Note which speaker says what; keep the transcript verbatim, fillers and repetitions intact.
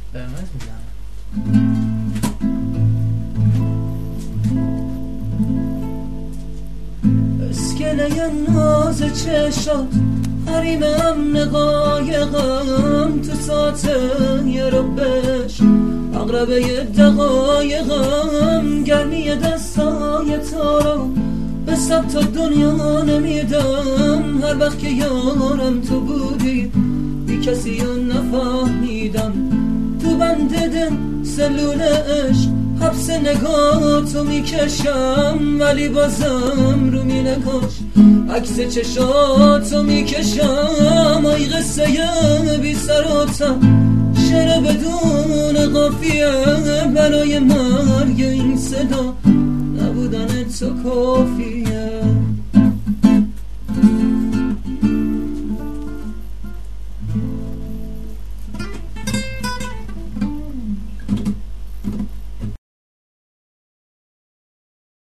Speaker 1: قرمز میزنم. اسکله ناز چشات حریمم نقایقم تو ساعته ربش اقربه دقایقم گرمی دستای تارا به سبت دنیا نمیدم هر وقت که یارم تو بودی بی کسی رو نفهمیدم تو بند دل سلول عشق حبس نگاه تو میکشم ولی بازم رو می نگاش عکس چشاتو میکشم آی قصه بی سر و ته شعر بدون قافیه برای مرگ این صدا نبودن تو کافیه